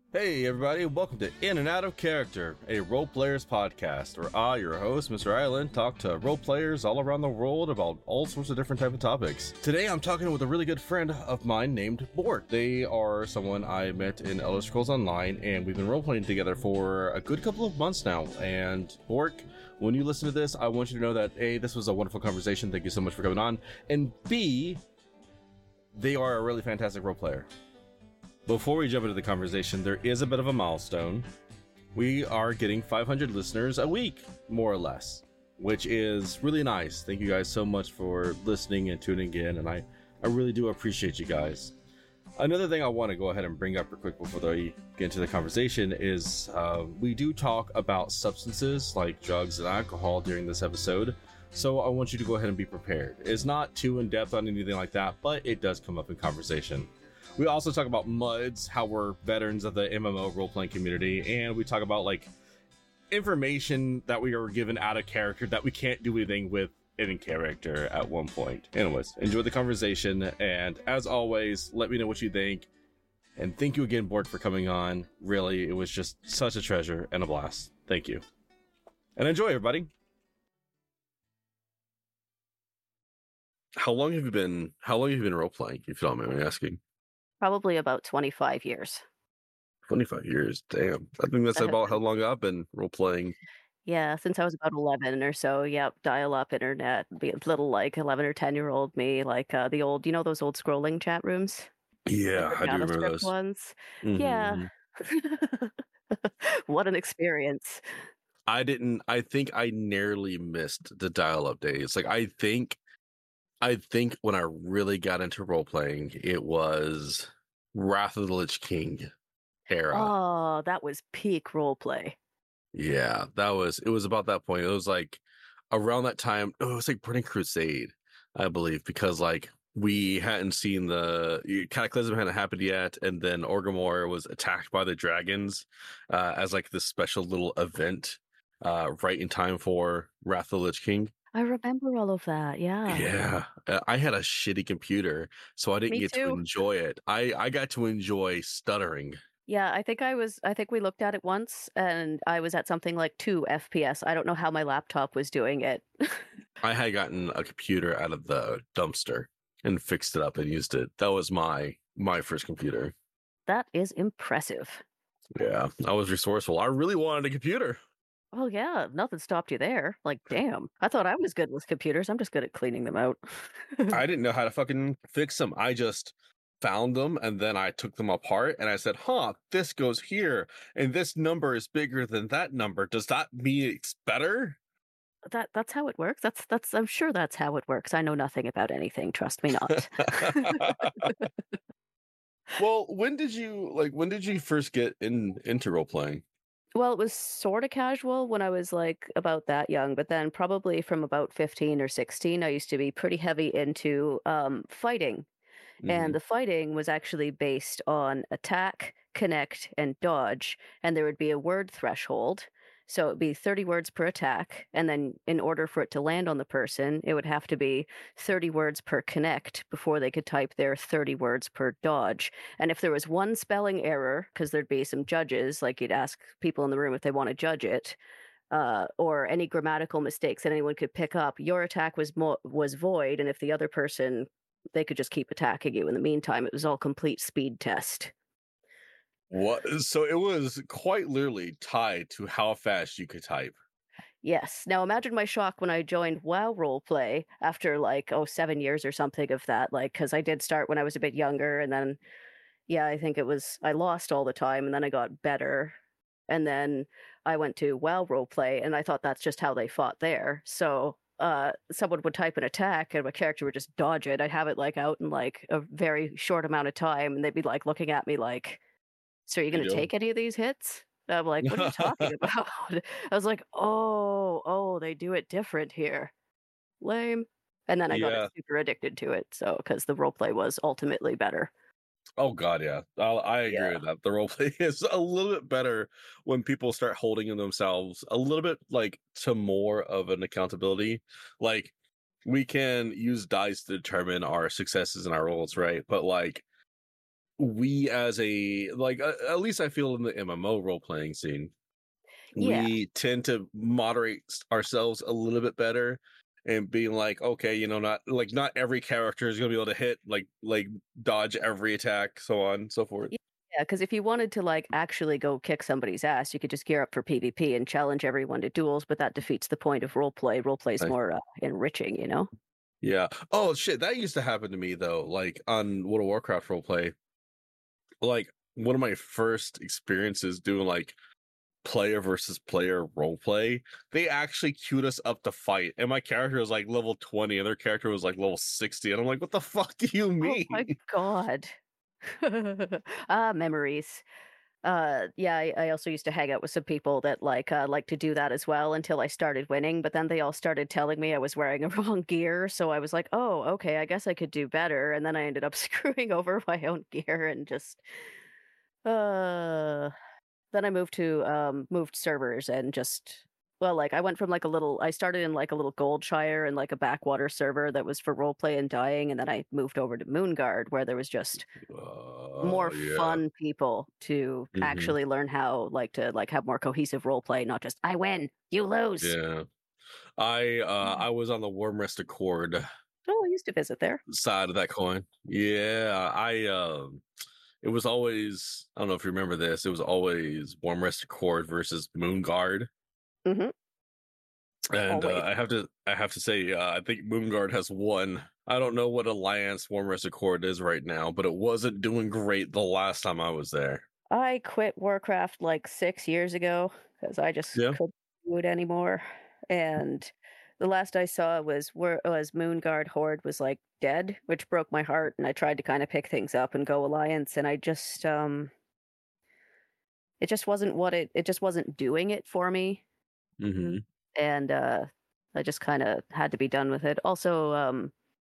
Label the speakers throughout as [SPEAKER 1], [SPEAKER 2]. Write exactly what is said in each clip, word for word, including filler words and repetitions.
[SPEAKER 1] Hey everybody, welcome to In and Out of Character, a role players podcast where I, your host, Mister Island, talk to role players all around the world about all sorts of different type of topics. Today I'm talking with a really good friend of mine named Bork. They are someone I met in Elder Scrolls Online, and we've been role playing together for a good couple of months now. And Bork, when you listen to this, I want you to know that A, this was a wonderful conversation, thank you so much for coming on, and B, they are a really fantastic role player. Before we jump into the conversation, there is a bit of a milestone. We are getting five hundred listeners a week, more or less, which is really nice. Thank you guys so much for listening and tuning in, and I, I really do appreciate you guys. Another thing I want to go ahead and bring up real quick before we get into the conversation is uh, we do talk about substances like drugs and alcohol during this episode, so I want you to go ahead and be prepared. It's not too in-depth on anything like that, but it does come up in conversation. We also talk about M U Ds, how we're veterans of the M M O role-playing community, and we talk about like information that we are given out of character that we can't do anything with in character at one point. Anyways, enjoy the conversation, and as always, let me know what you think. And thank you again, Bork, for coming on. Really, it was just such a treasure and a blast. Thank you. And enjoy, everybody. How long have you been, how long have you been role-playing, if you don't mind me asking?
[SPEAKER 2] Probably about twenty-five years.
[SPEAKER 1] twenty-five years, damn. I think that's about how long I've been role-playing.
[SPEAKER 2] Yeah, since I was about eleven or so. Yep, dial-up internet, be a little like eleven or ten year old me, like uh, the old, you know, those old scrolling chat rooms?
[SPEAKER 1] Yeah,
[SPEAKER 2] Like
[SPEAKER 1] I do remember
[SPEAKER 2] JavaScript
[SPEAKER 1] those
[SPEAKER 2] ones.
[SPEAKER 1] Mm-hmm.
[SPEAKER 2] Yeah. What an experience.
[SPEAKER 1] I didn't, I think I narrowly missed the dial-up days. Like, I think, I think when I really got into role-playing, it was Wrath of the Lich King era.
[SPEAKER 2] Oh, that was peak roleplay.
[SPEAKER 1] Yeah, that was, it was about that point. It was like around that time, oh, it was like Burning Crusade, I believe, because like we hadn't seen the Cataclysm hadn't happened yet, and then Orgrimmar was attacked by the dragons uh, as like this special little event uh, right in time for Wrath of the Lich King.
[SPEAKER 2] I remember all of that, yeah.
[SPEAKER 1] Yeah, uh, I had a shitty computer, so I didn't
[SPEAKER 2] Me
[SPEAKER 1] get
[SPEAKER 2] too.
[SPEAKER 1] to enjoy it. I, I got to enjoy stuttering.
[SPEAKER 2] Yeah, I think I was, I think we looked at it once and I was at something like two F P S. I don't know how my laptop was doing it.
[SPEAKER 1] I had gotten a computer out of the dumpster and fixed it up and used it. That was my, my first computer.
[SPEAKER 2] That is impressive.
[SPEAKER 1] Yeah, I was resourceful. I really wanted a computer.
[SPEAKER 2] Oh yeah, nothing stopped you there. Like, damn. I thought I was good with computers. I'm just good at cleaning them out.
[SPEAKER 1] I didn't know how to fucking fix them. I just found them and then I took them apart and I said, huh, this goes here and this number is bigger than that number. Does that mean it's better?
[SPEAKER 2] That that's how it works. That's that's I'm sure that's how it works. I know nothing about anything, trust me not.
[SPEAKER 1] Well, when did you like when did you first get in into role playing?
[SPEAKER 2] Well, it was sort of casual when I was like about that young, but then probably from about fifteen or sixteen, I used to be pretty heavy into um, fighting.
[SPEAKER 1] Mm-hmm.
[SPEAKER 2] And the fighting was actually based on attack, connect, and dodge. And there would be a word threshold. So it would be thirty words per attack. And then in order for it to land on the person, it would have to be thirty words per connect before they could type their thirty words per dodge. And if there was one spelling error, because there'd be some judges, like you'd ask people in the room if they want to judge it, uh, or any grammatical mistakes that anyone could pick up, your attack was mo- was void. And if the other person, they could just keep attacking you. In the meantime, it was all complete speed test.
[SPEAKER 1] What? So it was quite literally tied to how fast you could type.
[SPEAKER 2] Yes. Now imagine my shock when I joined WoW Roleplay after like, oh, seven years or something of that. Like, because I did start when I was a bit younger. And then, yeah, I think it was, I lost all the time and then I got better. And then I went to WoW Roleplay and I thought that's just how they fought there. So uh, someone would type an attack and my character would just dodge it. I'd have it like out in like a very short amount of time. And they'd be like looking at me like, so are you going to take any of these hits? And I'm like, what are you talking about? I was like, oh, oh, they do it different here. Lame. And then I
[SPEAKER 1] Yeah.
[SPEAKER 2] got super addicted to it. So, because the roleplay was ultimately better.
[SPEAKER 1] Oh God, yeah, I'll, I agree
[SPEAKER 2] Yeah.
[SPEAKER 1] with that. The roleplay is a little bit better when people start holding in themselves a little bit like to more of an accountability. Like we can use dice to determine our successes and our roles, right? But like we as a like uh, at least I feel in the M M O role playing scene,
[SPEAKER 2] Yeah.
[SPEAKER 1] we tend to moderate s- ourselves a little bit better and being like, okay, you know, not like not every character is gonna be able to hit like like dodge every attack, so on and so forth.
[SPEAKER 2] Yeah, because if you wanted to, like, actually go kick somebody's ass, you could just gear up for PvP and challenge everyone to duels, but that defeats the point of roleplay. Roleplay is
[SPEAKER 1] Like,
[SPEAKER 2] more, uh, enriching, you know?
[SPEAKER 1] yeah. Oh shit, that used to happen to me though. Like on World of Warcraft roleplay, like one of my first experiences doing like player versus player role play, they actually queued us up to fight. And my character was like level twenty and their character was like level sixty. And I'm like, what the fuck do you
[SPEAKER 2] Oh
[SPEAKER 1] mean?
[SPEAKER 2] my god. Ah, memories. Uh, yeah, I, I also used to hang out with some people that like uh, like to do that as well until I started winning. But then they all started telling me I was wearing a wrong gear, so I was like, "Oh, okay, I guess I could do better." And then I ended up screwing over my own gear and just uh. Then I moved to um moved servers and just well, like I went from like a little I started in like a little Goldshire and like a backwater server that was for roleplay and dying, and then I moved over to Moonguard where there was just more
[SPEAKER 1] Oh yeah.
[SPEAKER 2] fun people to
[SPEAKER 1] Hmm.
[SPEAKER 2] actually learn how like to like have more cohesive roleplay, not just I win, you lose.
[SPEAKER 1] Yeah. I uh
[SPEAKER 2] Mm.
[SPEAKER 1] I was on the Warm Rest Accord
[SPEAKER 2] Oh, I used to visit there.
[SPEAKER 1] side of that coin. Yeah. I um it was always, I don't know if you remember this, it was always Warm Rest Accord versus Moonguard.
[SPEAKER 2] Hmm.
[SPEAKER 1] And uh,
[SPEAKER 2] Always.
[SPEAKER 1] I have to I have to say uh, I think Moonguard has won. I don't know what Alliance Warm Rest Accord is right now, but it wasn't doing great the last time I was there.
[SPEAKER 2] I quit Warcraft like six years ago because I just
[SPEAKER 1] Yeah.
[SPEAKER 2] couldn't do it anymore, and the last I saw was where was Moonguard Horde was, like, dead, which broke my heart, and I tried to kinda pick things up and go Alliance, and I just, um it just wasn't what it it just wasn't doing it for me,
[SPEAKER 1] Hmm.
[SPEAKER 2] and, uh, I just kinda had to be done with it. Also, um,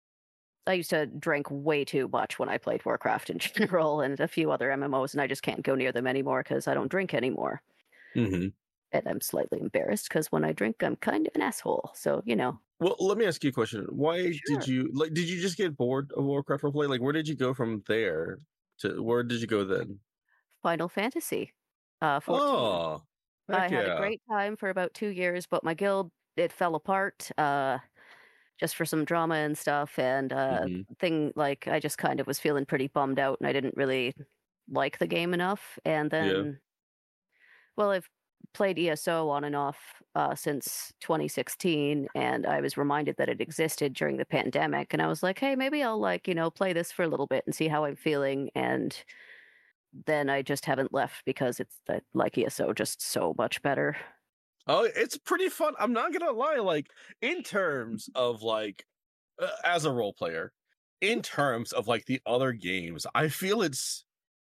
[SPEAKER 2] I used to drink way too much when I played Warcraft in general and a few other M M Os, and I just can't go near them anymore because I don't drink anymore.
[SPEAKER 1] Hmm.
[SPEAKER 2] And I'm slightly embarrassed because when I drink, I'm kind of an asshole. So, you know.
[SPEAKER 1] Well, let me ask you a question. Why did
[SPEAKER 2] Sure.
[SPEAKER 1] you like? Did you just get bored of Warcraft roleplay? Like, where did you go from there to where did you go then?
[SPEAKER 2] Final Fantasy uh, fourteen.
[SPEAKER 1] Oh,
[SPEAKER 2] I
[SPEAKER 1] heck
[SPEAKER 2] had a
[SPEAKER 1] yeah.
[SPEAKER 2] great time for about two years, but my guild, it fell apart uh, just for some drama and stuff. And uh,
[SPEAKER 1] Hmm.
[SPEAKER 2] thing like I just kind of was feeling pretty bummed out and I didn't really like the game enough. And
[SPEAKER 1] Yeah.
[SPEAKER 2] then, well, I've played E S O on and off uh, since twenty sixteen, and I was reminded that it existed during the pandemic. And I was like, hey, maybe I'll like, you know, play this for a little bit and see how I'm feeling. And then I just haven't left because it's I like E S O just so much better.
[SPEAKER 1] Oh, it's pretty fun. I'm not gonna lie. Like in terms of like uh, as a role player, in terms of like the other games, I feel it's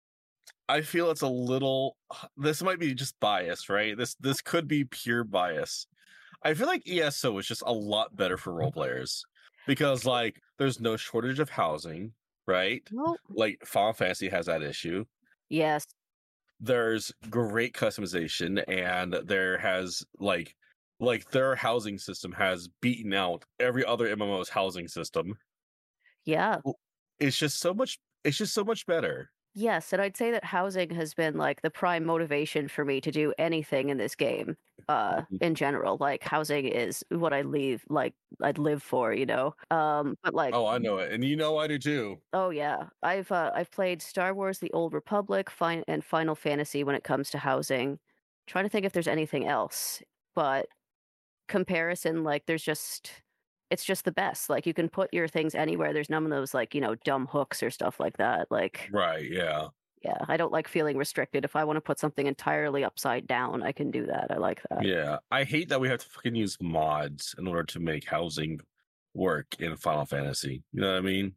[SPEAKER 1] I feel it's a little this might be just bias, right? This this could be pure bias. I feel like E S O is just a lot better for role players because like there's no shortage of housing, right?
[SPEAKER 2] Well,
[SPEAKER 1] Like Final Fantasy has that issue.
[SPEAKER 2] yes.
[SPEAKER 1] There's great customization and there has like like their housing system has beaten out every other M M O's housing system.
[SPEAKER 2] Yeah.
[SPEAKER 1] Well, it's just so much it's just so much better.
[SPEAKER 2] Yes, and I'd say that housing has been like the prime motivation for me to do anything in this game, uh,
[SPEAKER 1] Mhm.
[SPEAKER 2] in general. Like housing is what I leave like I'd live for, you know. Um, but like
[SPEAKER 1] Oh, I know it. And you know I do too.
[SPEAKER 2] oh yeah, I've uh, I've played Star Wars: The Old Republic, fin- and Final Fantasy when it comes to housing. Trying to think if there's anything else, but comparison, like there's just it's just the best. Like you can put your things anywhere. There's none of those like you know dumb hooks or stuff like that. Like
[SPEAKER 1] Right, yeah.
[SPEAKER 2] yeah, I don't like feeling restricted. If I want to put something entirely upside down, I can do that. I like that.
[SPEAKER 1] Yeah. I hate that we have to fucking use mods in order to make housing work in Final Fantasy. You know what I mean?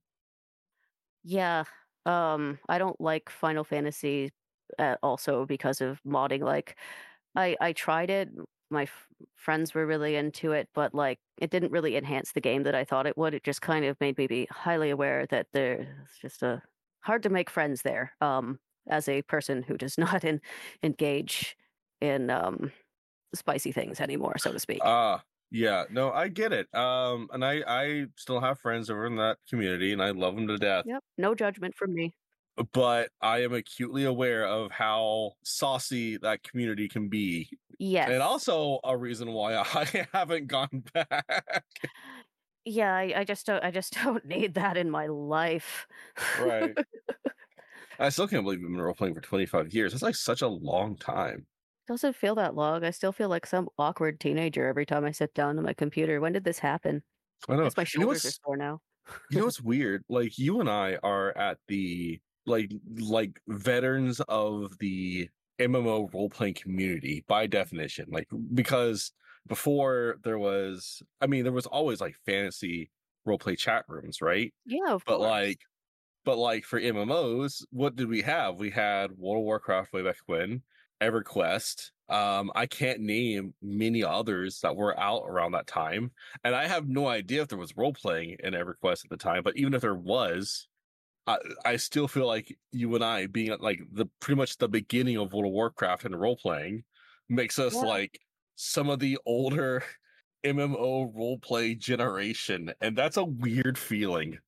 [SPEAKER 2] Yeah, um, I don't like Final Fantasy uh, also because of modding. Like I I tried it. My f- friends were really into it, but like it didn't really enhance the game that I thought it would. It just kind of made me be highly aware that there's just a hard to make friends there. Um, as a person who does not in, engage in um spicy things anymore, so to speak.
[SPEAKER 1] Ah, yeah. No, I get it. Um, and I I still have friends over in that community and I love them to death.
[SPEAKER 2] Yep, no judgment from me.
[SPEAKER 1] but I am acutely aware of how saucy that community can be. And
[SPEAKER 2] Yes.
[SPEAKER 1] also a reason why I haven't gone back.
[SPEAKER 2] Yeah, I, I just don't I just don't need that in my life.
[SPEAKER 1] Right. I still can't believe we've been role playing for twenty-five years. That's like such a long time.
[SPEAKER 2] Doesn't feel that long. I still feel like some awkward teenager every time I sit down to my computer. When did this happen?
[SPEAKER 1] I know.
[SPEAKER 2] Guess my
[SPEAKER 1] You know
[SPEAKER 2] shoulders are
[SPEAKER 1] what's
[SPEAKER 2] sore now.
[SPEAKER 1] you know what's weird? Like you and I are at the like like veterans of the M M O role playing community by definition. Like because before there was I mean there was always like fantasy role play chat rooms, right?
[SPEAKER 2] Yeah, of
[SPEAKER 1] But
[SPEAKER 2] course.
[SPEAKER 1] like but like for M M Os, what did we have? We had World of Warcraft way back when, EverQuest. Um, I can't name many others that were out around that time, and I have no idea if there was role playing in EverQuest at the time. But even if there was, I, I still feel like you and I being at like the pretty much the beginning of World of Warcraft and role playing makes us
[SPEAKER 2] Yeah.
[SPEAKER 1] like some of the older M M O role play generation, and that's a weird feeling.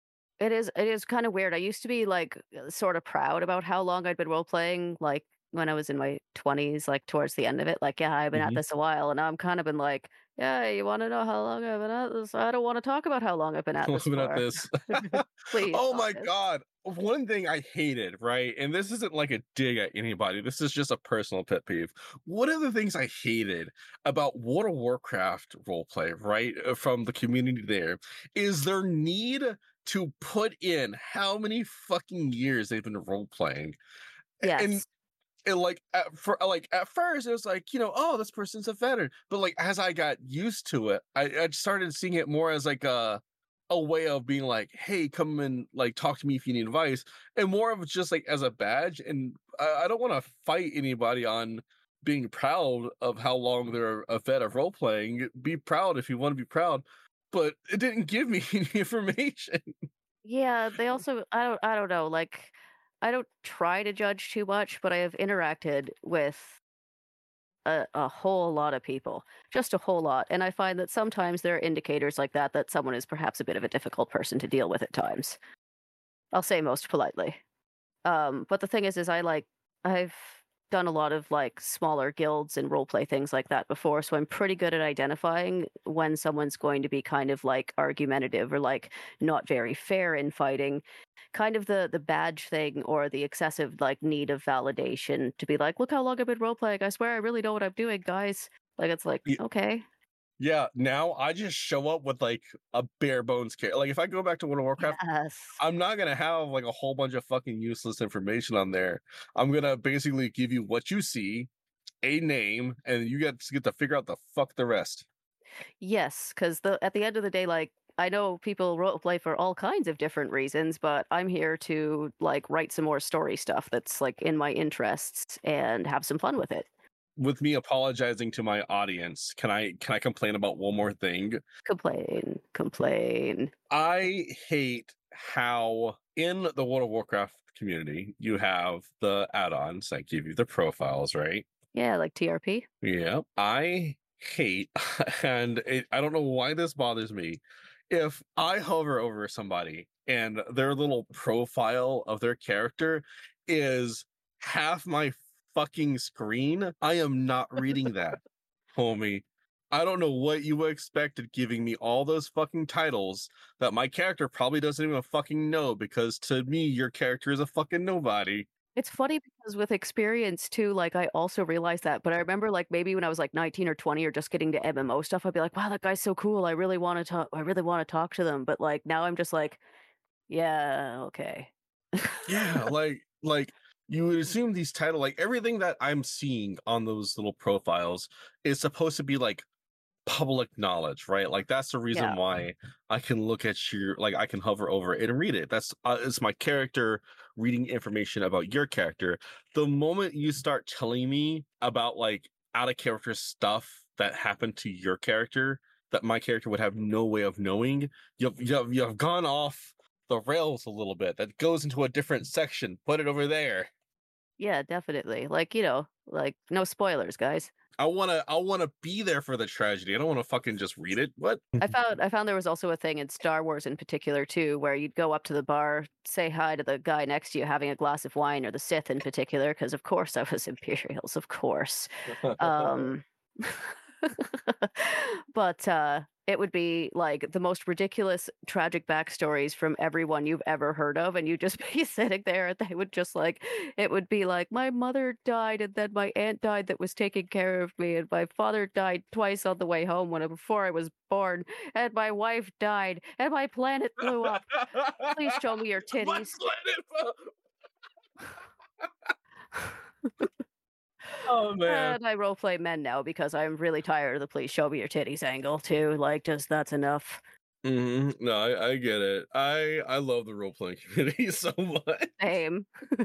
[SPEAKER 2] It is it is kind of weird. I used to be like uh, sort of proud about how long I'd been role playing, like when I was in my twenties, like towards the end of it. Like, yeah, I've been at
[SPEAKER 1] Mhm.
[SPEAKER 2] this a while, and now I'm kind of been like, yeah, you want to know how long I've been at this? I don't want to talk about how long I've been at this
[SPEAKER 1] Looking at
[SPEAKER 2] for.
[SPEAKER 1] this.
[SPEAKER 2] Please,
[SPEAKER 1] Oh my
[SPEAKER 2] focus.
[SPEAKER 1] god. One thing I hated, right? And this isn't like a dig at anybody. This is just a personal pet peeve. One of the things I hated about World of Warcraft roleplay, right, uh, from the community there, is their need to put in how many fucking years they've been role playing. And
[SPEAKER 2] Yes.
[SPEAKER 1] and like at for like at first it was like, you know, oh, this person's a veteran. But like as I got used to it, I, I started seeing it more as like a a way of being like, hey, come and like talk to me if you need advice, and more of just like as a badge. And I, I don't want to fight anybody on being proud of how long they're a vet of role playing. Be proud if you want to be proud, but it didn't give me any information.
[SPEAKER 2] Yeah, they also I don't I don't know, like I don't try to judge too much, but I have interacted with a, a whole lot of people, just a whole lot. And I find that sometimes there are indicators like that that someone is perhaps a bit of a difficult person to deal with at times. I'll say most politely. Um, but the thing is, is I like I've done a lot of like smaller guilds and role play things like that before, so I'm pretty good at identifying when someone's going to be kind of like argumentative or like not very fair in fighting. Kind of the the badge thing or the excessive like need of validation to be like, look how long I've been role playing. I swear I really know what I'm doing, guys. Like it's like, okay.
[SPEAKER 1] Yeah, now I just show up with like a bare bones care. Like if I go back to World of Warcraft,
[SPEAKER 2] Yes.
[SPEAKER 1] I'm not gonna have like a whole bunch of fucking useless information on there. I'm gonna basically give you what you see, a name, and you get to get to figure out the fuck the rest.
[SPEAKER 2] Yes, because the at the end of the day, like I know people role play for all kinds of different reasons, but I'm here to like write some more story stuff that's like in my interests and have some fun with it.
[SPEAKER 1] With me apologizing to my audience, can I can I complain about one more thing?
[SPEAKER 2] Complain, complain.
[SPEAKER 1] I hate how in the World of Warcraft community you have the add-ons that give you the profiles, right?
[SPEAKER 2] Yeah, like T R P.
[SPEAKER 1] Yeah, I hate, and it, I don't know why this bothers me. If I hover over somebody and their little profile of their character is half my fucking screen, I am not reading that, homie. I don't know what you expected giving me all those fucking titles that my character probably doesn't even fucking know, because to me, your character is a fucking nobody.
[SPEAKER 2] It's funny because with experience too, like I also realized that, but I remember like maybe when I was like nineteen or twenty or just getting to M M O stuff, I'd be like, wow, that guy's so cool. I really want to talk I really want to talk to them. But like now I'm just like, yeah, okay.
[SPEAKER 1] Yeah, like like you would assume these title like everything that I'm seeing on those little profiles is supposed to be like public knowledge, right? Like that's the reason
[SPEAKER 2] Yeah.
[SPEAKER 1] why I can look at your like I can hover over it and read it. That's uh, it's my character reading information about your character. The moment you start telling me about like out of character stuff that happened to your character that my character would have no way of knowing, you've you've, you've gone off the rails a little bit. That goes into a different section. Put it over there.
[SPEAKER 2] Yeah, definitely. Like, you know, like no spoilers, guys.
[SPEAKER 1] I want to I want to be there for the tragedy. I don't want to fucking just read it. What?
[SPEAKER 2] I found I found there was also a thing in Star Wars in particular too, where you'd go up to the bar, say hi to the guy next to you having a glass of wine, or the Sith in particular, because of course I was Imperials, of course. Um, but uh, it would be like the most ridiculous, tragic backstories from everyone you've ever heard of, and you'd just be sitting there, and they would just like, it would be like, my mother died, and then my aunt died that was taking care of me, and my father died twice on the way home when before I was born, and my wife died, and my planet blew up. Please show me your titties.
[SPEAKER 1] My planet blew- Oh man.
[SPEAKER 2] And I roleplay men now because I'm really tired of the please show me your titties angle too. Like, just that's enough.
[SPEAKER 1] Mm-hmm. No, I, I get it. I I love the role playing community so much.
[SPEAKER 2] Same.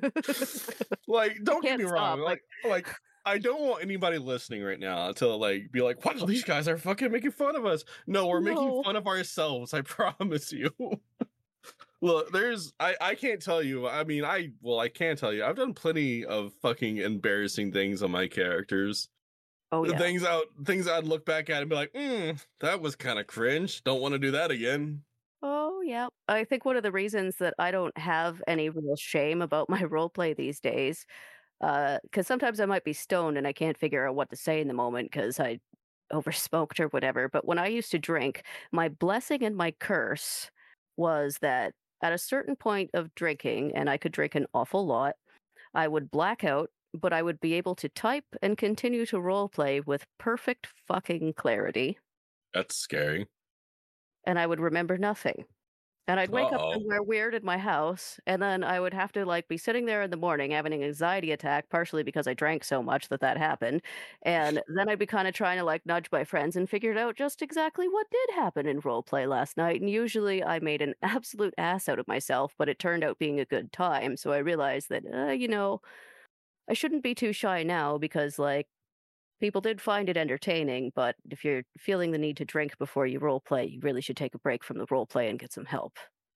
[SPEAKER 1] Like, don't get
[SPEAKER 2] Can't
[SPEAKER 1] me wrong.
[SPEAKER 2] stop,
[SPEAKER 1] Like, like I don't want anybody listening right now to like be like, "Wow, these guys are fucking making fun of us." No, we're making
[SPEAKER 2] No.
[SPEAKER 1] fun of ourselves. I promise you. Look, there's I I can't tell you. I mean, I well, I can tell you. I've done plenty of fucking embarrassing things on my characters.
[SPEAKER 2] Oh yeah.
[SPEAKER 1] Things out things I'd look back at and be like, mm, that was kind of cringe. Don't want to do that again.
[SPEAKER 2] Oh yeah. I think one of the reasons that I don't have any real shame about my roleplay these days, uh, because sometimes I might be stoned and I can't figure out what to say in the moment because I oversmoked or whatever. But when I used to drink, my blessing and my curse was that at a certain point of drinking, and I could drink an awful lot, I would black out, but I would be able to type and continue to roleplay with perfect fucking clarity,
[SPEAKER 1] That's scary.
[SPEAKER 2] and I would remember nothing. And I'd wake up
[SPEAKER 1] Uh-oh.
[SPEAKER 2] somewhere weird in my house, and then I would have to like be sitting there in the morning having an anxiety attack, partially because I drank so much that that happened. And then I'd be kind of trying to like nudge my friends and figured out just exactly what did happen in roleplay last night. And usually I made an absolute ass out of myself, but it turned out being a good time. So I realized that, uh, you know, I shouldn't be too shy now because like people did find it entertaining, but if you're feeling the need to drink before you roleplay, you really should take a break from the roleplay and get some help.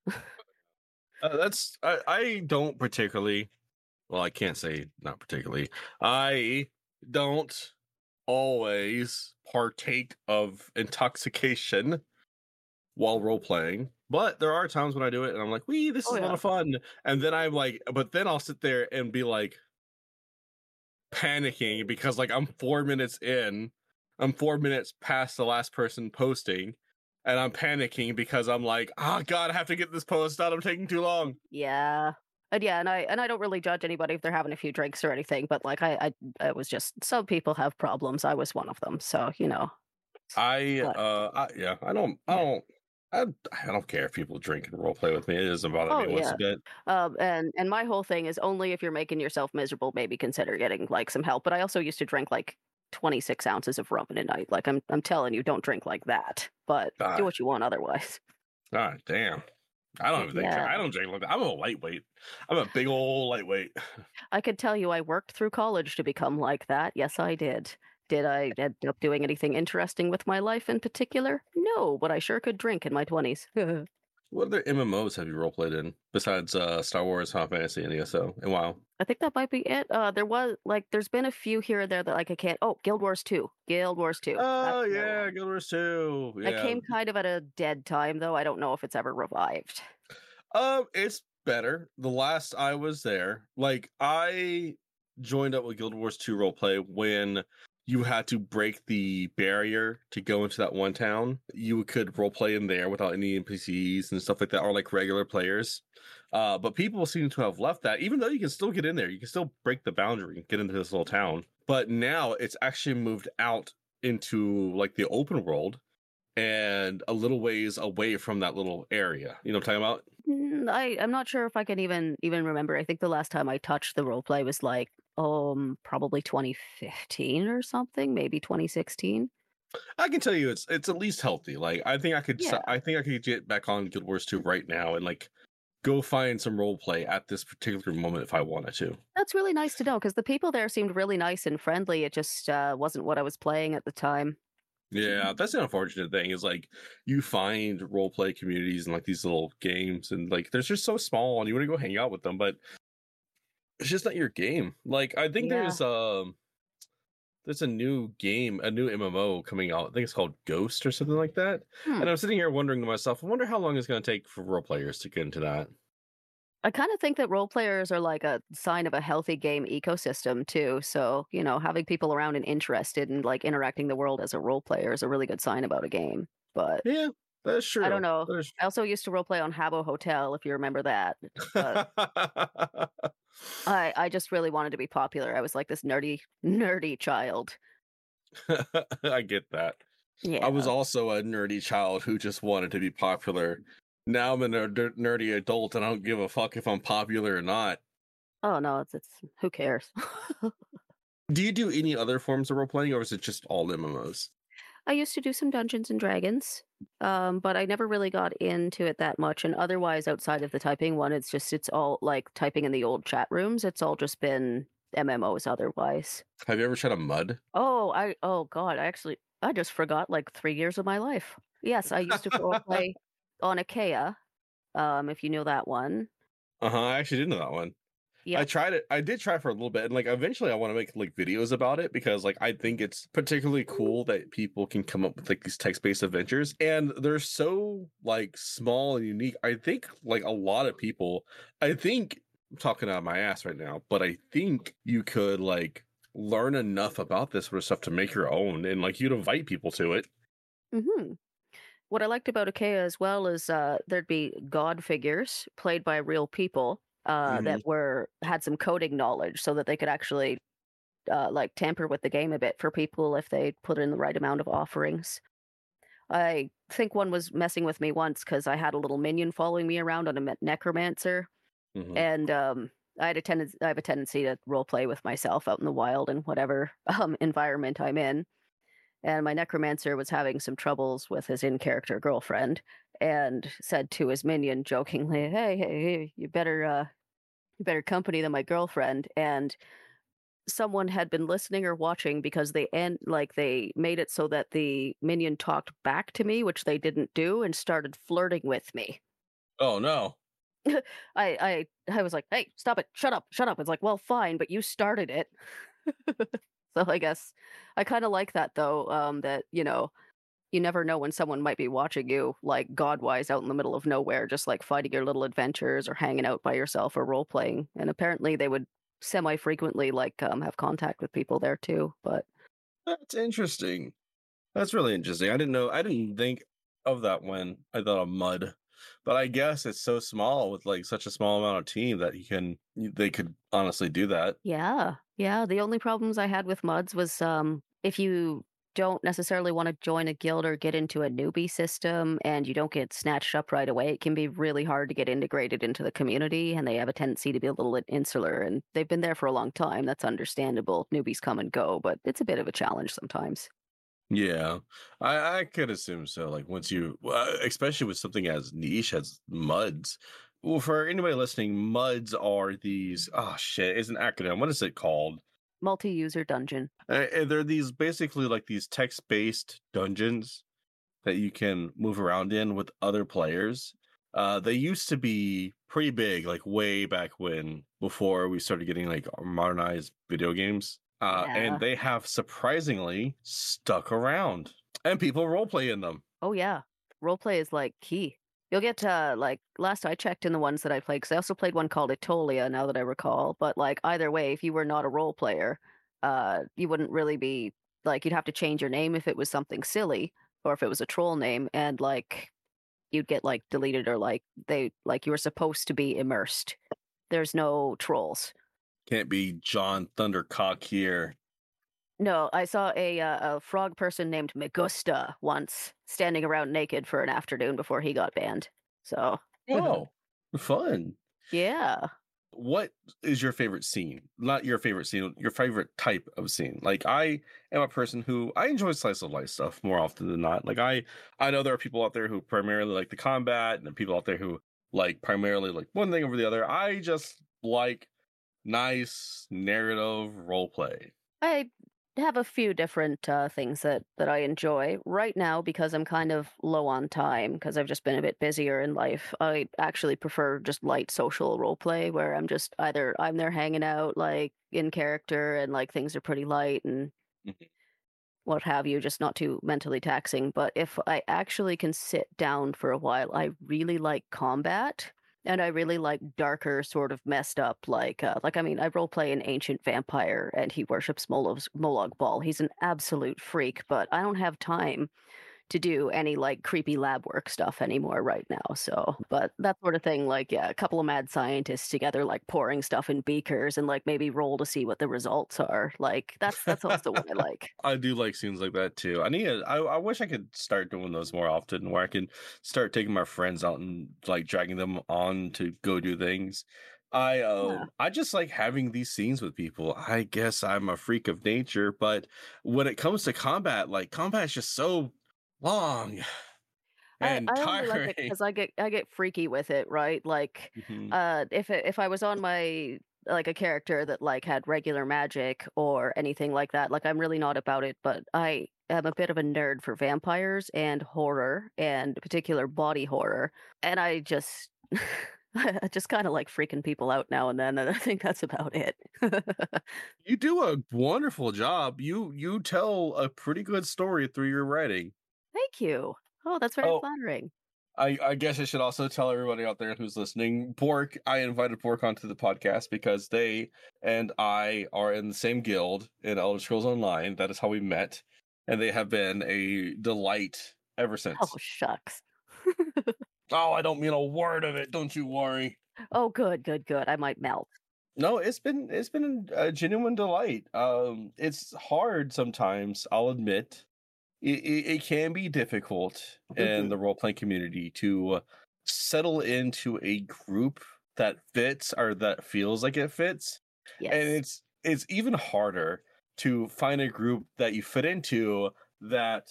[SPEAKER 1] Uh, that's I, I don't particularly well, I can't say not particularly. I don't always partake of intoxication while role playing, but there are times when I do it and I'm like, "Wee, this
[SPEAKER 2] Oh,
[SPEAKER 1] is a lot
[SPEAKER 2] yeah.
[SPEAKER 1] of fun." And then I'm like, but then I'll sit there and be like panicking because like I'm four minutes in, I'm four minutes past the last person posting, and I'm panicking because I'm like, "Oh God, I have to get this post out. I'm taking too long."
[SPEAKER 2] Yeah. And yeah, and I and I don't really judge anybody if they're having a few drinks or anything, but like I I, I was just some people have problems. I was one of them, so you know.
[SPEAKER 1] I
[SPEAKER 2] But
[SPEAKER 1] uh I, yeah, I don't I
[SPEAKER 2] Yeah.
[SPEAKER 1] don't I, I don't care if people drink and role play with me. It doesn't bother
[SPEAKER 2] Oh
[SPEAKER 1] me once
[SPEAKER 2] yeah.
[SPEAKER 1] a bit.
[SPEAKER 2] Um, and and my whole thing is only if you're making yourself miserable, maybe consider getting like some help. But I also used to drink like twenty-six ounces of rum in a night. Like I'm I'm telling you, don't drink like that. But do
[SPEAKER 1] God,
[SPEAKER 2] what you want otherwise.
[SPEAKER 1] God damn. I don't even think
[SPEAKER 2] Yeah.
[SPEAKER 1] I don't drink like that. I'm a lightweight. I'm a big old lightweight.
[SPEAKER 2] I could tell you I worked through college to become like that. Yes, I did. Did I end up doing anything interesting with my life in particular? No, but I sure could drink in my twenties.
[SPEAKER 1] What other M M Os have you role played in besides uh Star Wars, Final Fantasy, and E S O? And WoW?
[SPEAKER 2] I think that might be it. Uh, there was like, there's been a few here and there that like I can't. Oh, Guild Wars two. Guild Wars two.
[SPEAKER 1] Oh
[SPEAKER 2] That's another
[SPEAKER 1] yeah,
[SPEAKER 2] one.
[SPEAKER 1] Guild Wars two.
[SPEAKER 2] I
[SPEAKER 1] Yeah.
[SPEAKER 2] came kind of at a dead time though. I don't know if it's ever revived.
[SPEAKER 1] Um, it's better. The last I was there, like I joined up with Guild Wars two roleplay when you had to break the barrier to go into that one town. You could roleplay in there without any N P Cs and stuff like that, or like regular players. Uh, but people seem to have left that, even though you can still get in there, you can still break the boundary and get into this little town. But now it's actually moved out into like the open world and a little ways away from that little area. You know what I'm talking about?
[SPEAKER 2] Mm, I I'm not sure if I can even even remember. I think the last time I touched the roleplay was like um probably twenty fifteen or something, maybe twenty sixteen.
[SPEAKER 1] I can tell you it's it's at least healthy. Like I think I could
[SPEAKER 2] Yeah.
[SPEAKER 1] I think I could get back on Guild Wars two right now and like go find some role play at this particular moment if I wanted to.
[SPEAKER 2] That's really nice to know because the people there seemed really nice and friendly. It just uh, wasn't what I was playing at the time.
[SPEAKER 1] Yeah, that's the unfortunate thing is like you find role play communities and like these little games and like they're just so small and you want to go hang out with them, but it's just not your game. Like I think
[SPEAKER 2] Yeah.
[SPEAKER 1] there's um there's a new game, a new M M O coming out. I think it's called Ghost or something like that.
[SPEAKER 2] Hmm.
[SPEAKER 1] And I'm sitting here wondering to myself, I wonder how long it's going to take for role players to get into that.
[SPEAKER 2] I kind of think that role players are like a sign of a healthy game ecosystem too. So, you know, having people around and interested in like interacting the world as a role player is a really good sign about a game. But
[SPEAKER 1] Yeah, that's
[SPEAKER 2] I don't
[SPEAKER 1] true.
[SPEAKER 2] know.
[SPEAKER 1] That is
[SPEAKER 2] I also used to role play on Habbo Hotel, if you remember that. But I I just really wanted to be popular. I was like this nerdy nerdy child.
[SPEAKER 1] I get that. I was
[SPEAKER 2] Yeah.
[SPEAKER 1] also a nerdy child who just wanted to be popular. Now I'm a ner- nerdy adult and I don't give a fuck if I'm popular or not.
[SPEAKER 2] Oh no, it's it's who cares?
[SPEAKER 1] Do you do any other forms of role playing, or is it just all M M Os?
[SPEAKER 2] I used to do some Dungeons and Dragons, um, but I never really got into it that much. And otherwise, outside of the typing one, it's just it's all like typing in the old chat rooms. It's all just been M M Os otherwise.
[SPEAKER 1] Have you ever tried a mud?
[SPEAKER 2] Oh, I oh god, I actually I just forgot like three years of my life. Yes, I used to role play on IKEA, um, if you know that one.
[SPEAKER 1] Uh-huh, I actually didn't know that one. I
[SPEAKER 2] Yep.
[SPEAKER 1] tried it. I did try for a little bit, and like eventually, I want to make like videos about it because like I think it's particularly cool that people can come up with like these text-based adventures, and they're so like small and unique. I think like a lot of people. I think I'm talking out of my ass right now, but I think you could like learn enough about this sort of stuff to make your own, and like you'd invite people to it.
[SPEAKER 2] hmm What I liked about IKEA as well is uh, there'd be god figures played by real people uh,
[SPEAKER 1] Hmm.
[SPEAKER 2] that were had some coding knowledge, so that they could actually uh, like tamper with the game a bit for people if they put in the right amount of offerings. I think one was messing with me once because I had a little minion following me around on a me- necromancer,
[SPEAKER 1] Hmm.
[SPEAKER 2] and um, I had a tendency. I have a tendency to role play with myself out in the wild in whatever um, environment I'm in. And my necromancer was having some troubles with his in-character girlfriend, and said to his minion jokingly, "Hey, hey, hey, you better, uh, you better company than my girlfriend." And someone had been listening or watching because they end like they made it so that the minion talked back to me, which they didn't do, and started flirting with me.
[SPEAKER 1] Oh no.
[SPEAKER 2] I I I was like, "Hey, stop it! Shut up! Shut up!" It's like, "Well, fine, but you started it." So I guess I kind of like that though. Um, that you know, you never know when someone might be watching you, like godwise out in the middle of nowhere, just like fighting your little adventures or hanging out by yourself or role playing. And apparently, they would semi frequently like um, have contact with people there too. But
[SPEAKER 1] That's interesting. That's really interesting. I didn't know. I didn't think of that when I thought of mud, but I guess it's so small with like such a small amount of team that you can you- they could honestly do that.
[SPEAKER 2] yeah, yeah. The only problems I had with mods was um, if you don't necessarily want to join a guild or get into a newbie system and you don't get snatched up right away, it can be really hard to get integrated into the community, and they have a tendency to be a little insular, and they've been there for a long time. That's understandable. Newbies come and go, but it's a bit of a challenge sometimes.
[SPEAKER 1] Yeah, I I could assume so. Like once you, well, especially with something as niche as muds. Well, for anybody listening, muds are these. Oh shit, it's an acronym. What is it called?
[SPEAKER 2] Multi-user dungeon.
[SPEAKER 1] Uh, and they're these basically like these text-based dungeons that you can move around in with other players. Uh, they used to be pretty big, like way back when, before we started getting like modernized video games. Uh, and
[SPEAKER 2] Yeah.
[SPEAKER 1] they have surprisingly stuck around, and people roleplay in them.
[SPEAKER 2] Oh yeah. Roleplay is like key. You'll get uh like last I checked in the ones that I played, because I also played one called Etolia, now that I recall. But like either way, if you were not a role player, uh you wouldn't really be like you'd have to change your name if it was something silly, or if it was a troll name, and like you'd get like deleted, or like they like you were supposed to be immersed. There's no trolls.
[SPEAKER 1] Can't be John Thundercock here.
[SPEAKER 2] No, I saw a uh, a frog person named Megusta once standing around naked for an afternoon before he got banned. So,
[SPEAKER 1] Oh, fun.
[SPEAKER 2] yeah.
[SPEAKER 1] What is your favorite scene? Not your favorite scene, your favorite type of scene. Like I am a person who I enjoy slice of life stuff more often than not. Like I I know there are people out there who primarily like the combat, and then people out there who like primarily like one thing over the other. I just like nice narrative role play.
[SPEAKER 2] I have a few different uh, things that that I enjoy right now, because I'm kind of low on time because I've just been a bit busier in life. I actually prefer just light social role play where I'm just either I'm there hanging out like in character, and like things are pretty light, and
[SPEAKER 1] Mhm.
[SPEAKER 2] what have you, just not too mentally taxing. But if I actually can sit down for a while, I really like combat. And I really like darker, sort of messed up, like, uh, like I mean, I roleplay an ancient vampire, and he worships Molov's Molag Bal. He's an absolute freak, but I don't have time to do any like creepy lab work stuff anymore right now. So, but that sort of thing, like, yeah, a couple of mad scientists together, like pouring stuff in beakers and like maybe roll to see what the results are. Like, that's that's also what I like.
[SPEAKER 1] I do like scenes like that too. I need. To, I I wish I could start doing those more often, where I can start taking my friends out and like dragging them on to go do things. I
[SPEAKER 2] Yeah.
[SPEAKER 1] um I just like having these scenes with people. I guess I'm a freak of nature, but when it comes to combat, like combat is just so long
[SPEAKER 2] I
[SPEAKER 1] and
[SPEAKER 2] I only like it
[SPEAKER 1] tiring.
[SPEAKER 2] because I get I get freaky with it, right? Like,
[SPEAKER 1] Mhm.
[SPEAKER 2] uh, if it, if I was on my like a character that like had regular magic or anything like that, like I'm really not about it. But I am a bit of a nerd for vampires and horror, and particular body horror, and I just. I just kind of like freaking people out now and then, and I think that's about it.
[SPEAKER 1] You do a wonderful job. You you tell a pretty good story through your writing.
[SPEAKER 2] Thank you. Oh, that's very
[SPEAKER 1] Oh,
[SPEAKER 2] flattering.
[SPEAKER 1] I, I guess I should also tell everybody out there who's listening, Bork, I invited Bork onto the podcast because they and I are in the same guild in Elder Scrolls Online. That is how we met, and they have been a delight ever
[SPEAKER 2] Oh,
[SPEAKER 1] since.
[SPEAKER 2] shucks.
[SPEAKER 1] Oh, I don't mean a word of it. Don't you worry.
[SPEAKER 2] Oh, good, good, good. I might melt.
[SPEAKER 1] No, it's been it's been a genuine delight. Um, it's hard sometimes, I'll admit. It, it, it can be difficult in
[SPEAKER 2] Mhm.
[SPEAKER 1] the role playing community to settle into a group that fits or that feels like it fits, and
[SPEAKER 2] Yes.
[SPEAKER 1] it's it's even harder to find a group that you fit into. That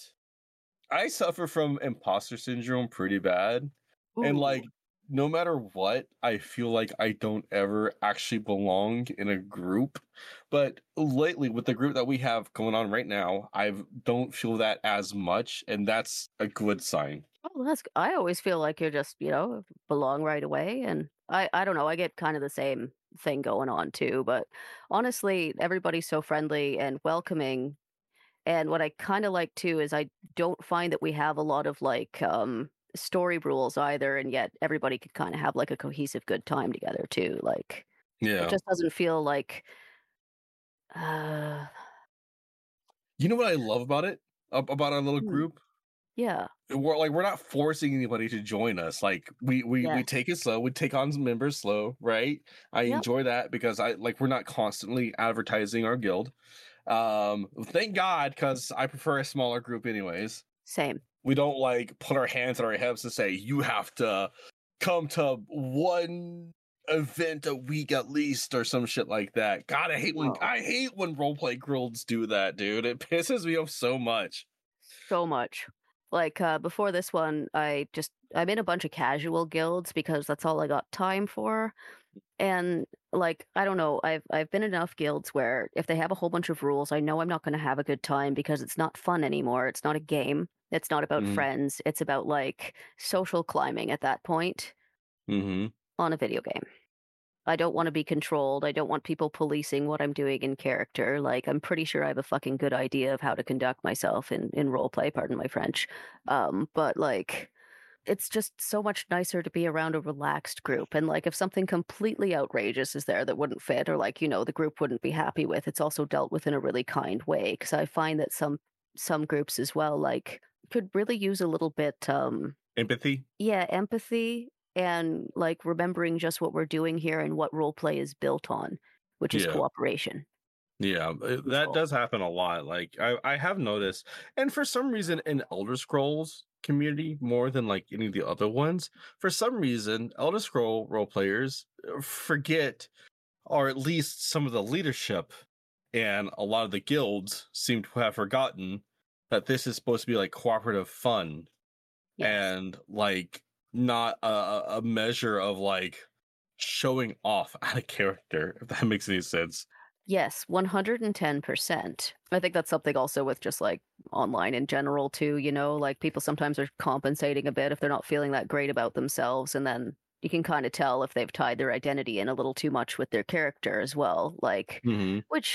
[SPEAKER 1] I suffer from imposter syndrome pretty bad, and
[SPEAKER 2] Ooh.
[SPEAKER 1] like no matter what, I feel like I don't ever actually belong in a group. But lately, with the group that we have going on right now, I don't feel that as much, and that's a good sign.
[SPEAKER 2] Oh, that's g I always feel like you're just, you know, belong right away, and I I don't know, I get kind of the same thing going on too, but honestly, everybody's so friendly and welcoming, and what I kinda like too is I don't find that we have a lot of, like, um, story rules either, and yet everybody could kinda have, like, a cohesive good time together too, like, it
[SPEAKER 1] Yeah.
[SPEAKER 2] just doesn't feel like, uh
[SPEAKER 1] You know what I love about it? Ab- About our little
[SPEAKER 2] hmm,
[SPEAKER 1] group?
[SPEAKER 2] yeah,
[SPEAKER 1] We're like we're not forcing anybody to join us. Like we we we
[SPEAKER 2] yes,
[SPEAKER 1] take it slow. We take on some members slow, right? I
[SPEAKER 2] yep,
[SPEAKER 1] enjoy that because I like we're not constantly advertising our guild. Um, thank God, because I prefer a smaller group anyways.
[SPEAKER 2] same.
[SPEAKER 1] We don't like put our hands on our hips and say you have to come to one event a week at least or some shit like that. God, I hate when
[SPEAKER 2] No.
[SPEAKER 1] I hate when roleplay guilds do that, dude. It pisses me off so much.
[SPEAKER 2] So much. Like, uh, before this one, I just I'm in a bunch of casual guilds because that's all I got time for. And like, I don't know, I've I've been in enough guilds where if they have a whole bunch of rules, I know I'm not going to have a good time because it's not fun anymore. It's not a game. It's not about
[SPEAKER 1] Mm-hmm.
[SPEAKER 2] friends. It's about like social climbing at that point
[SPEAKER 1] Mm-hmm.
[SPEAKER 2] on a video game. I don't want to be controlled. I don't want people policing what I'm doing in character. Like, I'm pretty sure I have a fucking good idea of how to conduct myself in in role play, pardon my French. Um, but like it's just so much nicer to be around a relaxed group. And like if something completely outrageous is there that wouldn't fit or like, you know, the group wouldn't be happy with, it's also dealt with in a really kind way. Cause I find that some some groups as well, like could really use a little bit um
[SPEAKER 1] Empathy.
[SPEAKER 2] yeah, empathy and like remembering just what we're doing here and what role play is built on, which is
[SPEAKER 1] Yeah.
[SPEAKER 2] cooperation.
[SPEAKER 1] Yeah, uh, that
[SPEAKER 2] Peaceful.
[SPEAKER 1] does happen a lot. Like I, I have noticed, and for some reason, in Elder Scrolls community more than like any of the other ones, for some reason, Elder Scroll role players uh, forget, or at least some of the leadership and a lot of the guilds seem to have forgotten that this is supposed to be like cooperative fun
[SPEAKER 2] Yes.
[SPEAKER 1] and like not a, a a measure of like showing off out of character, if that makes any sense.
[SPEAKER 2] Yes, one hundred ten percent. I think that's something also with just like online in general too, you know, like people sometimes are compensating a bit if they're not feeling that great about themselves and then you can kind of tell if they've tied their identity in a little too much with their character as well, like
[SPEAKER 1] Hmm.
[SPEAKER 2] which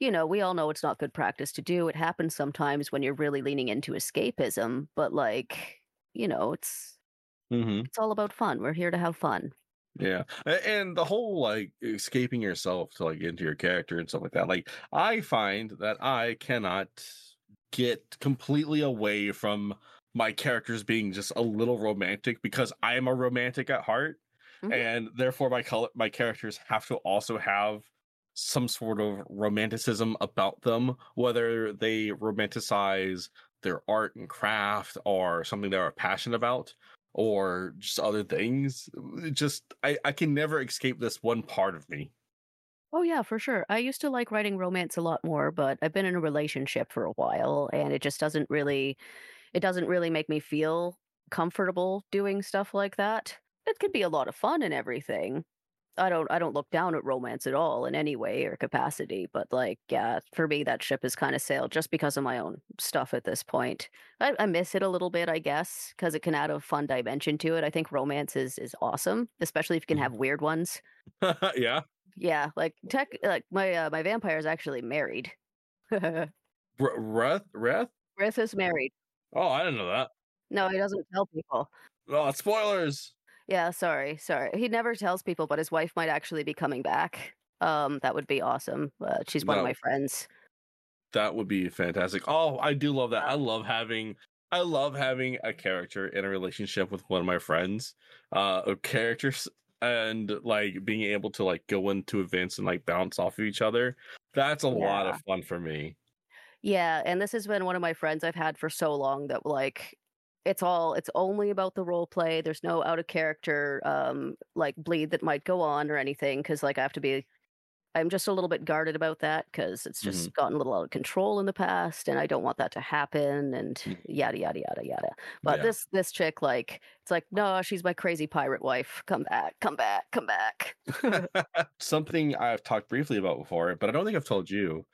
[SPEAKER 2] you know, we all know it's not good practice to do. It happens sometimes when you're really leaning into escapism, but like, you know, it's
[SPEAKER 1] Mm-hmm.
[SPEAKER 2] it's all about fun. We're here to have fun.
[SPEAKER 1] Yeah, a- and the whole like escaping yourself to like into your character and stuff like that. Like I find that I cannot get completely away from my characters being just a little romantic because I am a romantic at heart,
[SPEAKER 2] Mhm.
[SPEAKER 1] and therefore my color my characters have to also have some sort of romanticism about them, whether they romanticize their art and craft or something they're passionate about or just other things. It just I, I can never escape this one part of me.
[SPEAKER 2] Oh yeah, for sure. I used to like writing romance a lot more, but I've been in a relationship for a while and it just doesn't really it doesn't really make me feel comfortable doing stuff like that. It could be a lot of fun and everything. I don't I don't look down at romance at all in any way or capacity, but like yeah, for me that ship has kind of sailed just because of my own stuff at this point. I, I miss it a little bit, I guess, because it can add a fun dimension to it. I think romance is is awesome, especially if you can have weird ones.
[SPEAKER 1] Yeah.
[SPEAKER 2] Yeah, like tech like my uh, my vampire is actually married.
[SPEAKER 1] R- Reth Reth?
[SPEAKER 2] Griff is married.
[SPEAKER 1] Oh, I didn't know that.
[SPEAKER 2] No, he doesn't tell people.
[SPEAKER 1] Oh, spoilers.
[SPEAKER 2] Yeah, sorry, sorry. He never tells people, but his wife might actually be coming back. Um, that would be awesome. Uh, she's one of
[SPEAKER 1] No,
[SPEAKER 2] my friends.
[SPEAKER 1] that would be fantastic. Oh, I do love that. I love having I love having a character in a relationship with one of my friends. Uh of characters and like being able to like go into events and like bounce off of each other. That's a lot
[SPEAKER 2] Yeah.
[SPEAKER 1] of fun for me.
[SPEAKER 2] Yeah, and this has been one of my friends I've had for so long that like it's all it's only about the role play. There's no out of character um like bleed that might go on or anything because like I have to be I'm just a little bit guarded about that because it's
[SPEAKER 1] Mhm.
[SPEAKER 2] just gotten a little out of control in the past, and I don't want that to happen, and
[SPEAKER 1] Mm.
[SPEAKER 2] yada yada yada yada. But
[SPEAKER 1] Yeah.
[SPEAKER 2] this this chick, like, it's like, no, she's my crazy pirate wife. Come back, come back, come back.
[SPEAKER 1] Something I've talked briefly about before, but I don't think I've told you,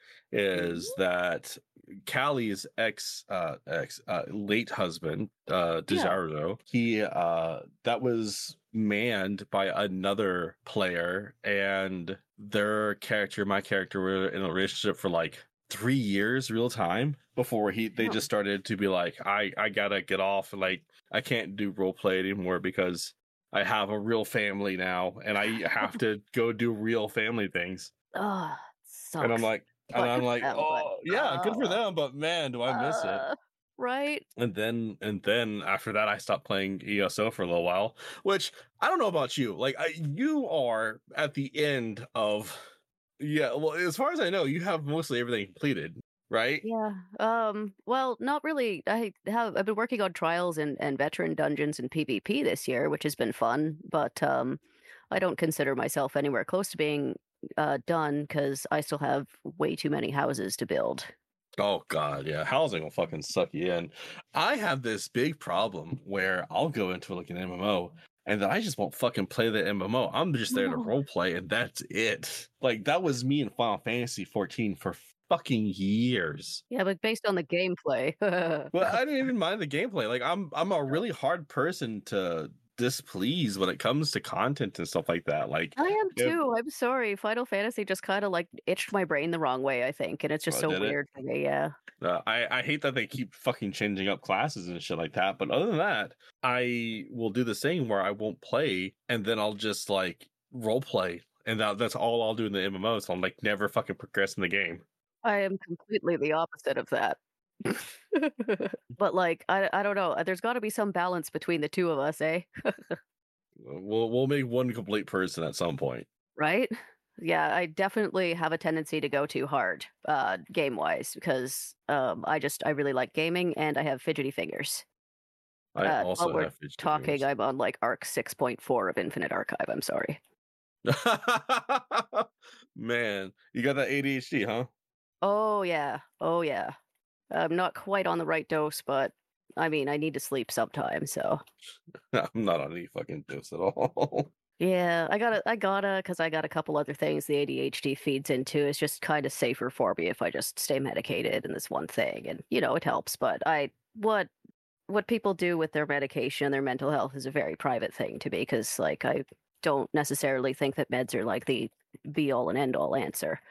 [SPEAKER 1] is that Callie's ex uh ex uh late husband, uh
[SPEAKER 2] Yeah.
[SPEAKER 1] Desirado, he uh that was manned by another player, and their character, my character, were in a relationship for like three years real time before he they
[SPEAKER 2] Huh.
[SPEAKER 1] just started to be like, I I gotta get off, like I can't do role play anymore because I have a real family now and I have to go do real family things.
[SPEAKER 2] Ugh,
[SPEAKER 1] And I'm
[SPEAKER 2] sucks.
[SPEAKER 1] like, and
[SPEAKER 2] But
[SPEAKER 1] I'm
[SPEAKER 2] good for
[SPEAKER 1] like,
[SPEAKER 2] them. But
[SPEAKER 1] oh yeah, good for
[SPEAKER 2] uh,
[SPEAKER 1] them, but man, do I miss it.
[SPEAKER 2] uh, right?
[SPEAKER 1] And then and then after that I stopped playing E S O for a little while, which I don't know about you. Like I, you are at the end of yeah, well as far as I know, you have mostly everything completed, right?
[SPEAKER 2] Yeah. Um, well, not really. I have I've been working on trials and, and veteran dungeons and PvP this year, which has been fun, but um I don't consider myself anywhere close to being uh done because I still have way too many houses to build.
[SPEAKER 1] Oh god, yeah. Housing will fucking suck you in. I have this big problem where I'll go into like an M M O and then I just won't fucking play the M M O. I'm just there to
[SPEAKER 2] No.
[SPEAKER 1] role play and that's it. Like that was me in Final Fantasy fourteen for fucking years.
[SPEAKER 2] Yeah, but based on the gameplay.
[SPEAKER 1] But I didn't even mind the gameplay. Like I'm I'm a really hard person to displease when it comes to content and stuff like that. Like
[SPEAKER 2] I am
[SPEAKER 1] if
[SPEAKER 2] too. I'm sorry. Final Fantasy just kind of like itched my brain the wrong way, I think, and it's just
[SPEAKER 1] oh,
[SPEAKER 2] so
[SPEAKER 1] did it?
[SPEAKER 2] weird for me. Yeah.
[SPEAKER 1] Uh, I, I hate that they keep fucking changing up classes and shit like that. But other than that, I will do the same where I won't play and then I'll just like role play. And that, that's all I'll do in the M M O. So I'm like never fucking progress in the game.
[SPEAKER 2] I am completely the opposite of that. But like I I don't know. There's got to be some balance between the two of us, eh?
[SPEAKER 1] We'll we'll make one complete person at some point.
[SPEAKER 2] Right? Yeah, I definitely have a tendency to go too hard, uh, game wise, because um, I just I really like gaming and I have fidgety fingers.
[SPEAKER 1] I
[SPEAKER 2] Uh, while
[SPEAKER 1] also
[SPEAKER 2] we're
[SPEAKER 1] have fidget
[SPEAKER 2] talking,
[SPEAKER 1] spinners.
[SPEAKER 2] I'm on like Arc six point four of Infinite Archive. I'm sorry.
[SPEAKER 1] Man, you got that A D H D, huh?
[SPEAKER 2] Oh yeah, oh yeah. I'm not quite on the right dose, but I mean I need to sleep sometime, so.
[SPEAKER 1] I'm not on any fucking dose at all.
[SPEAKER 2] Yeah, I gotta, I gotta, because I got a couple other things the A D H D feeds into. It's just kind of safer for me if I just stay medicated in this one thing, and you know it helps. But I, what, what people do with their medication and their mental health is a very private thing to me, because like I don't necessarily think that meds are like the be all and end all answer.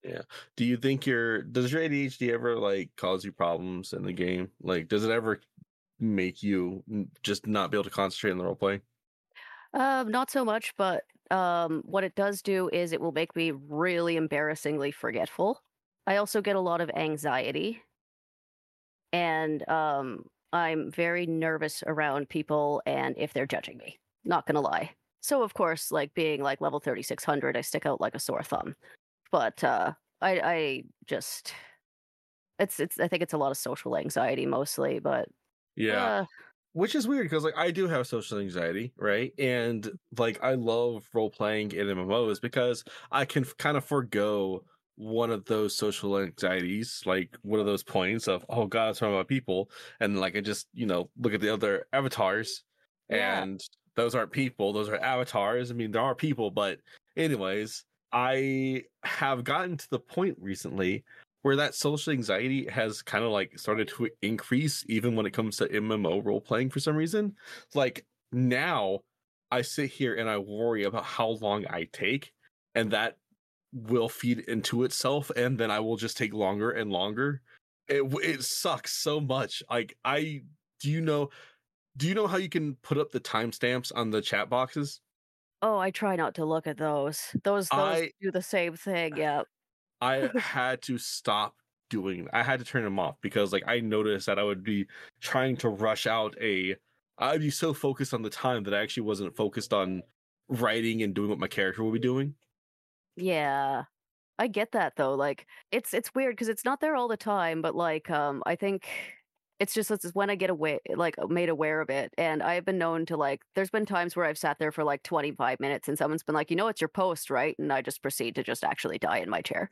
[SPEAKER 1] Yeah. Do you think your does your A D H D ever like cause you problems in the game? Like, does it ever make you n- just not be able to concentrate on the role play?
[SPEAKER 2] Um, not so much, but um, what it does do is it will make me really embarrassingly forgetful. I also get a lot of anxiety, and um, I'm very nervous around people and if they're judging me. Not gonna lie. So of course, like being like level thirty-six hundred, I stick out like a sore thumb. But uh, I, I just it's it's I think it's a lot of social anxiety mostly, but
[SPEAKER 1] Yeah.
[SPEAKER 2] uh,
[SPEAKER 1] Which is weird because like I do have social anxiety, right? And like I love role playing in M M Os because I can f- kind of forego one of those social anxieties, like one of those points of oh god, it's about people, and like I just you know look at the other avatars,
[SPEAKER 2] yeah,
[SPEAKER 1] and those aren't people; those are avatars. I mean, there are people, but anyways, I have gotten to the point recently where that social anxiety has kind of like started to increase even when it comes to M M O role playing for some reason. Like now I sit here and I worry about how long I take, and that will feed into itself, and then I will just take longer and longer. It it sucks so much. Like I do you know do you know how you can put up the timestamps on the chat boxes?
[SPEAKER 2] oh, I try not to look at those. Those those
[SPEAKER 1] I
[SPEAKER 2] do the same thing. Yeah.
[SPEAKER 1] I had to stop doing I had to turn them off because like I noticed that I would be trying to rush out a I'd be so focused on the time that I actually wasn't focused on writing and doing what my character would be doing.
[SPEAKER 2] Yeah. I get that though. Like it's it's weird because it's not there all the time, but like um I think it's just it's when I get away like made aware of it. And I've been known to like there's been times where I've sat there for like twenty-five minutes and someone's been like, "You know it's your post, right?" And I just proceed to just actually die in my chair.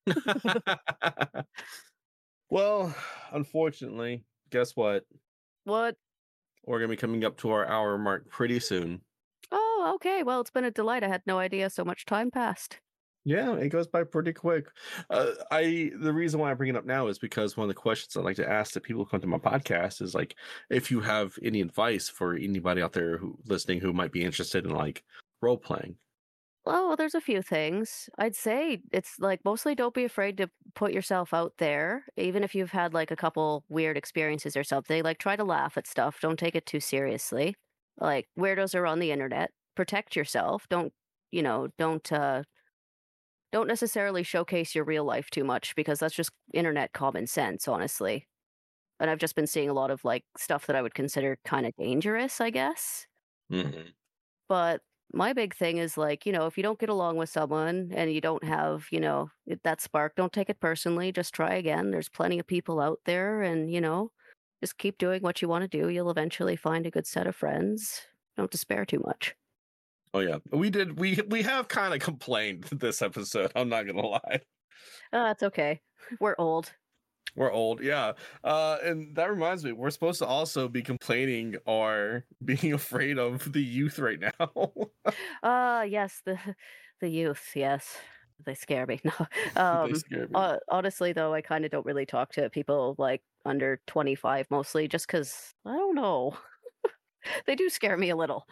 [SPEAKER 1] Well, unfortunately, guess what?
[SPEAKER 2] What?
[SPEAKER 1] We're gonna be coming up to our hour mark pretty soon.
[SPEAKER 2] Oh, okay. Well, it's been a delight. I had no idea so much time passed.
[SPEAKER 1] Yeah, it goes by pretty quick. Uh, I the reason why I bring it up now is because one of the questions I like to ask the people who come to my podcast is like, if you have any advice for anybody out there who listening who might be interested in like role playing.
[SPEAKER 2] Well, there's a few things. I'd say it's like mostly don't be afraid to put yourself out there, even if you've had like a couple weird experiences or something. Like try to laugh at stuff. Don't take it too seriously. Like weirdos are on the internet. Protect yourself. Don't, you know, don't uh don't necessarily showcase your real life too much because that's just internet common sense, honestly. And I've just been seeing a lot of like stuff that I would consider kind of dangerous, I guess.
[SPEAKER 1] Hmm.
[SPEAKER 2] But my big thing is like, you know, if you don't get along with someone and you don't have, you know, it- that spark, don't take it personally. Just try again. There's plenty of people out there and, you know, just keep doing what you want to do. You'll eventually find a good set of friends. Don't despair too much.
[SPEAKER 1] Oh yeah, we did. We we have kind of complained this episode. I'm not gonna lie.
[SPEAKER 2] Oh, that's okay. We're old.
[SPEAKER 1] We're old, yeah. Uh, and that reminds me, we're supposed to also be complaining or being afraid of the youth right now.
[SPEAKER 2] Ah, yes, the the youth, yes. They scare me. No.
[SPEAKER 1] They
[SPEAKER 2] Um
[SPEAKER 1] scare me.
[SPEAKER 2] uh, honestly though, I kind of don't really talk to people like under twenty-five mostly just cuz I don't know. They do scare me a little.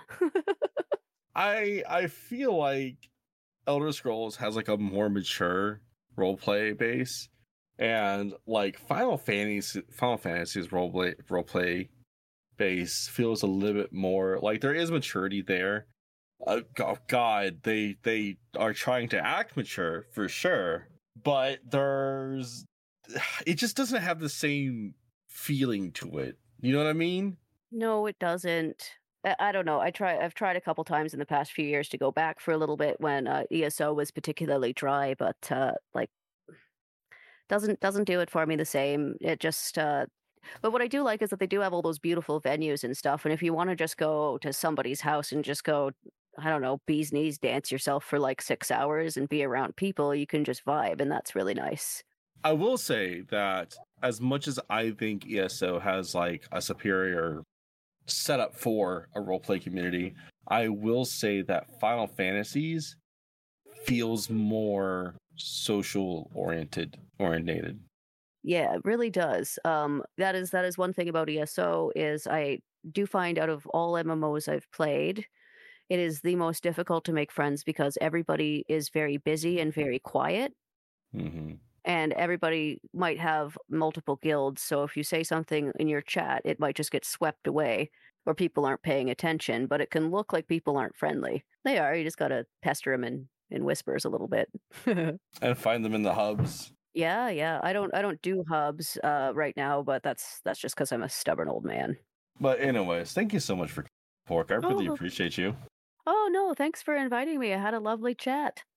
[SPEAKER 1] I I feel like Elder Scrolls has like a more mature roleplay base, and like Final Fantasy Final Fantasy's roleplay roleplay base feels a little bit more like there is maturity there. Uh, go- God, they they are trying to act mature for sure, but there's it just doesn't have the same feeling to it. You know what I mean?
[SPEAKER 2] No, it doesn't. I, I don't know. I try I've tried a couple times in the past few years to go back for a little bit when uh, E S O was particularly dry, but uh like doesn't doesn't do it for me the same. It just uh but what I do like is that they do have all those beautiful venues and stuff. And if you want to just go to somebody's house and just go, I don't know, bees knees dance yourself for like six hours and be around people, you can just vibe, and that's really nice.
[SPEAKER 1] I will say that as much as I think E S O has like a superior setup for a roleplay community, I will say that Final Fantasies feels more social oriented orientated.
[SPEAKER 2] Yeah, it really does. Um, that is that is one thing about E S O is I do find out of all M M Os I've played, it is the most difficult to make friends because everybody is very busy and very quiet.
[SPEAKER 1] Mm-hmm.
[SPEAKER 2] And everybody might have multiple guilds, so if you say something in your chat, it might just get swept away, or people aren't paying attention, but it can look like people aren't friendly. They are, you just gotta pester them in, in whispers a little bit.
[SPEAKER 1] And find them in the hubs.
[SPEAKER 2] Yeah, yeah. I don't I don't do hubs uh, right now, but that's that's just because I'm a stubborn old man.
[SPEAKER 1] But anyways, thank you so much for Pork. I really
[SPEAKER 2] Oh.
[SPEAKER 1] appreciate you.
[SPEAKER 2] Oh, no, thanks for inviting me. I had a lovely chat.